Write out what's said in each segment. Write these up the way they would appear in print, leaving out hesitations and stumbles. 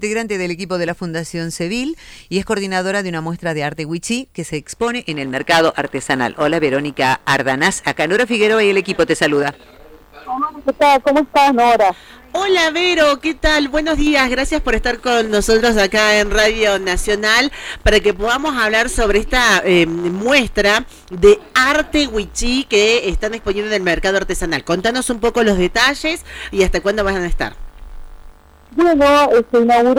integrante del equipo de la Fundación Seville y es coordinadora de una muestra de arte wichí que se expone en el mercado artesanal. Hola, Verónica Ardanaz. Acá Nora Figueroa y el equipo te saluda. ¿Qué tal? ¿Cómo estás, Nora? Hola, Vero, ¿qué tal? Buenos días, gracias por estar con nosotros acá en Radio Nacional para que podamos hablar sobre esta muestra de arte wichí que están exponiendo en el mercado artesanal. Contanos un poco los detalles y hasta cuándo van a estar. Bueno, se inauguró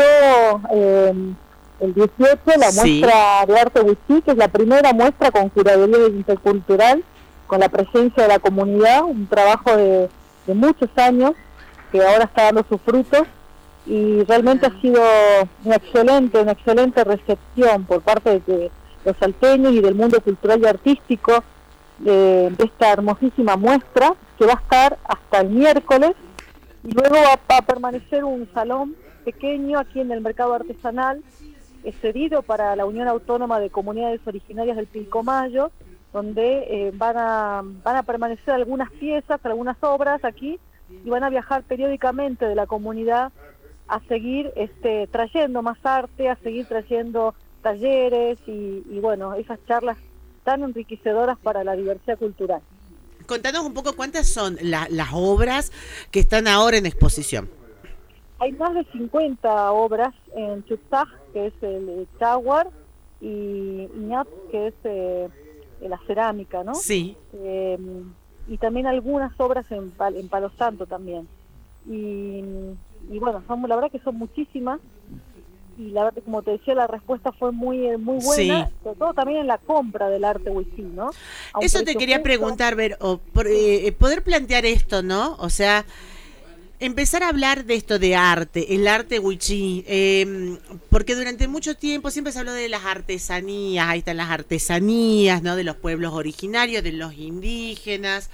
el 18 la muestra de arte wichí, que es la primera muestra con curaduría intercultural, con la presencia de la comunidad, un trabajo de muchos años, que ahora está dando sus frutos, y realmente ha sido una excelente recepción por parte de los salteños y del mundo cultural y artístico de esta hermosísima muestra, que va a estar hasta el miércoles, y luego va a permanecer un salón pequeño aquí en el mercado artesanal, cedido para la Unión Autónoma de Comunidades Originarias del Pilcomayo, donde van a permanecer algunas piezas, algunas obras aquí, y van a viajar periódicamente de la comunidad a seguir trayendo más arte, a seguir trayendo talleres y bueno, esas charlas tan enriquecedoras para la diversidad cultural. Contanos un poco cuántas son las obras que están ahora en exposición. Hay más de 50 obras en Chutzaj, que es el Chaguar, y Iñat, que es la cerámica, ¿no? Sí. Y también algunas obras en Palo Santo también. Y bueno, la verdad que son muchísimas, y la verdad, como te decía, la respuesta fue muy buena, sí. Sobre todo también en la compra del arte wichí, ¿no? Eso te quería preguntar, Ver, poder plantear esto, ¿no? O sea, empezar a hablar de esto de arte, el arte wichí, porque durante mucho tiempo siempre se habló de las artesanías, ahí están las artesanías, ¿no? De los pueblos originarios, de los indígenas,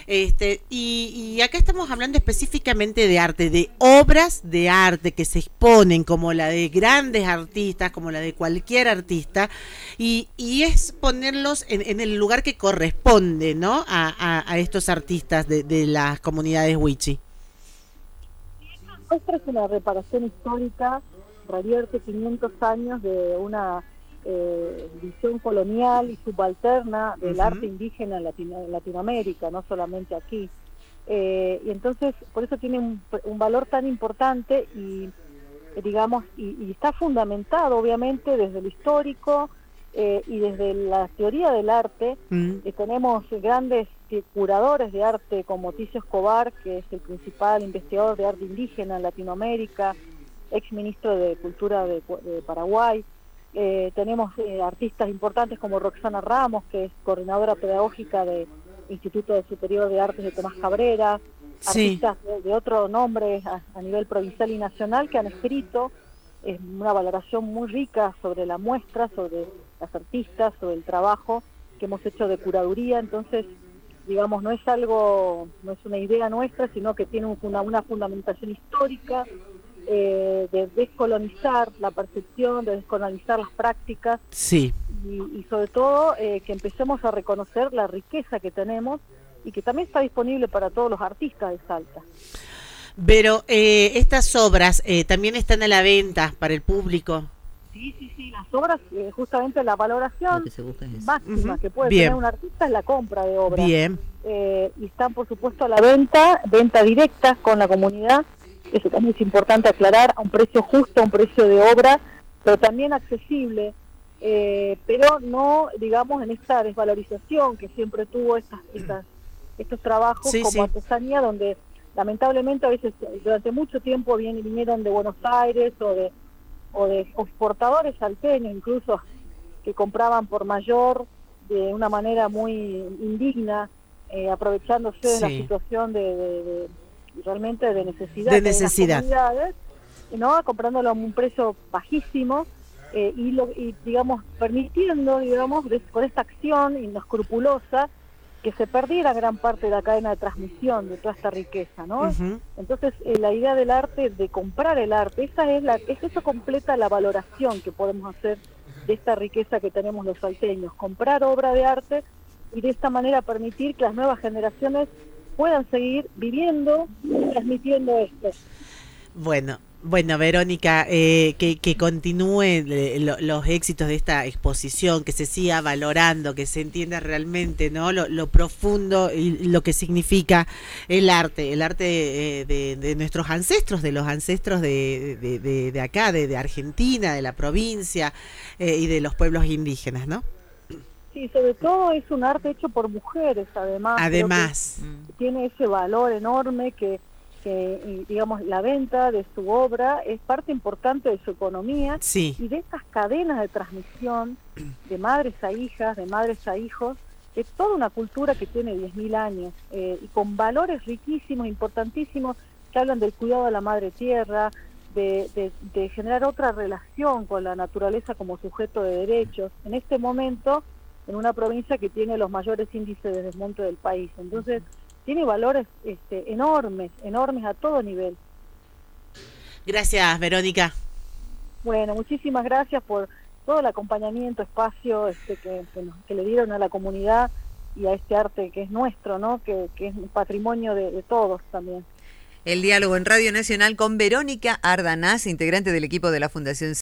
y acá estamos hablando específicamente de arte, de obras de arte que se exponen, como la de grandes artistas, como la de cualquier artista, y es ponerlos en el lugar que corresponde, ¿no? A estos artistas de las comunidades wichí. Esta es una reparación histórica, revierte 500 años de una visión colonial y subalterna del arte indígena en Latinoamérica, no solamente aquí. Y entonces, por eso tiene un valor tan importante y digamos, y está fundamentado obviamente desde lo histórico y desde la teoría del arte. Tenemos grandes curadores de arte como Ticio Escobar, que es el principal investigador de arte indígena en Latinoamérica, ex ministro de Cultura de Paraguay. Tenemos artistas importantes como Roxana Ramos, que es coordinadora pedagógica del Instituto Superior de Artes de Tomás Cabrera, artistas de otro nombre a nivel provincial y nacional que han escrito una valoración muy rica sobre la muestra, sobre las artistas, sobre el trabajo que hemos hecho de curaduría. Entonces, digamos, no es una idea nuestra, sino que tiene una fundamentación histórica, de descolonizar la percepción, de descolonizar las prácticas, y sobre todo que empecemos a reconocer la riqueza que tenemos y que también está disponible para todos los artistas de Salta. Pero estas obras también están a la venta para el público. Sí, las obras, justamente la valoración máxima que puede tener un artista es la compra de obras. Y están, por supuesto, a la venta directa con la comunidad. Eso también es importante aclarar, a un precio justo, a un precio de obra, pero también accesible, pero no, digamos, en esta desvalorización que siempre tuvo estos trabajos como artesanía, donde lamentablemente a veces durante mucho tiempo vinieron de Buenos Aires o de exportadores salteños incluso, que compraban por mayor de una manera muy indigna, aprovechándose de la situación de realmente de necesidad de las comunidades, ¿no? Comprándolo a un precio bajísimo, y digamos permitiendo, digamos, con esta acción inescrupulosa, que se perdiera gran parte de la cadena de transmisión de toda esta riqueza, ¿no? Entonces, la idea del arte, de comprar el arte, eso completa la valoración que podemos hacer de esta riqueza que tenemos los salteños, comprar obra de arte y de esta manera permitir que las nuevas generaciones puedan seguir viviendo y transmitiendo esto. Bueno, Bueno, Verónica, que continúen los éxitos de esta exposición, que se siga valorando, que se entienda realmente, ¿no? Lo profundo y lo que significa el arte de nuestros ancestros, de los ancestros de acá, de Argentina, de la provincia y de los pueblos indígenas, ¿no? Sí, sobre todo es un arte hecho por mujeres, además. Además. Tiene ese valor enorme que digamos, la venta de su obra es parte importante de su economía, sí, y de estas cadenas de transmisión de madres a hijas, de madres a hijos, es toda una cultura que tiene 10.000 años y con valores riquísimos, importantísimos, que hablan del cuidado de la madre tierra, de generar otra relación con la naturaleza como sujeto de derechos, en este momento en una provincia que tiene los mayores índices de desmonte del país. Entonces, tiene valores enormes a todo nivel. Gracias, Verónica. Bueno, muchísimas gracias por todo el acompañamiento, espacio que le dieron a la comunidad y a este arte que es nuestro, ¿no? Que es un patrimonio de todos también. El diálogo en Radio Nacional con Verónica Ardanaz, integrante del equipo de la Fundación